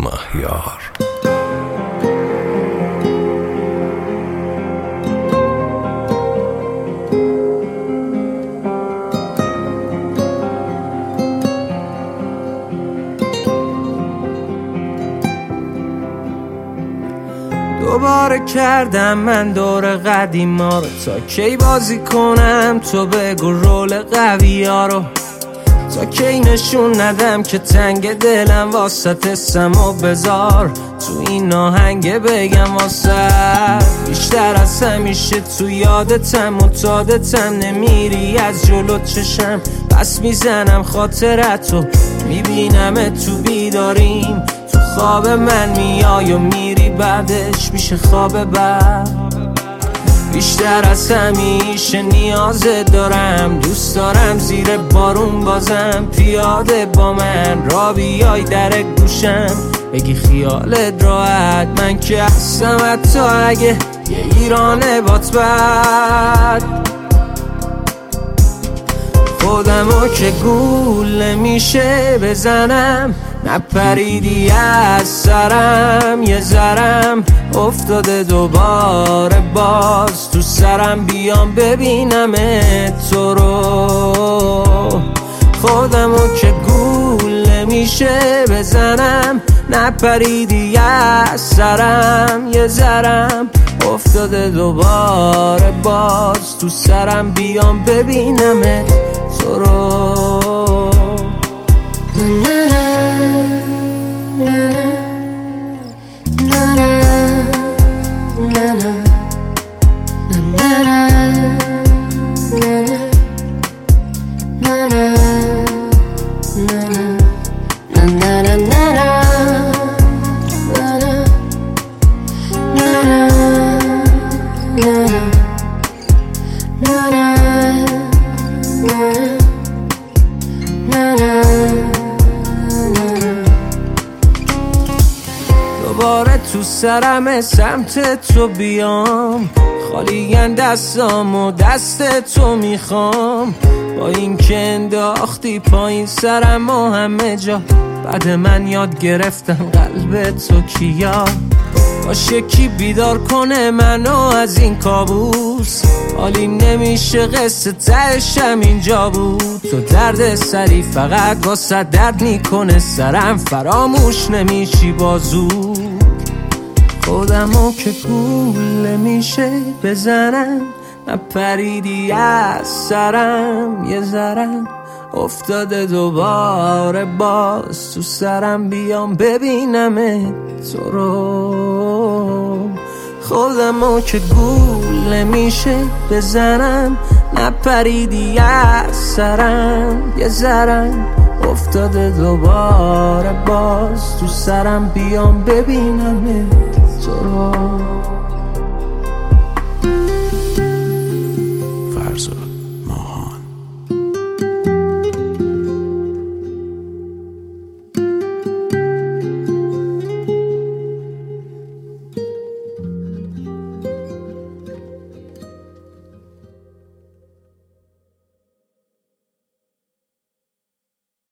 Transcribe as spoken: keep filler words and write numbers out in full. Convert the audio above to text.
مهیار. دوباره کردم من دور قدیما رو، تا کی بازی کنم تو بگو رول قوی ها رو، تا کی نشون ندم که تنگ دلم واسط اسم و بذار تو این آهنگ بگم واسه بیشتر از همیشه تو یادتم متادتم، نمیری از جلو چشم پس میزنم خاطرتو، میبینم تو بیداریم تو خواب من میای و میری بعدش میشه خواب بعد. بیشتر از همیشه نیازت دارم، دوست دارم زیر بارون بازم پیاده با من را بیای در گوشم بگی خیالت راحت، من که هستم حتی اگه یه ایرانه بات بد. خودمو که گول نمیشه بزنم، نپریدی از سرم یه ذرم افتاده دوباره باز تو سرم، بیام ببینم تو رو. خودمو که گول نمیشه بزنم، نپریدی از سرم یه ذرم افتاده دوباره باز تو سرم، بیام ببینم تو رو. دوباره تو سرم سمت تو بیام، خالیگن دستام و دست تو میخوام، با این که انداختی پایین سرم و همه جا، بعد من یاد گرفتم قلب تو کیا، باشه کی بیدار کنه منو از این کابوس، حالیم نمیشه قصه تهشم اینجا بود، تو درد سری فقط واسه درد میکنه سرم، فراموش نمیشی بازو. خودمو که گول نمیشه بزنم، نپریدی از سرم یه ذرم افتاده دوباره باز تو سرم، بیام ببینم تو رو. خودمو که گول نمیشه بزنم، نپریدی از سرم یه ذرم افتاده دوباره باز تو سرم، بیام ببینم تو رو.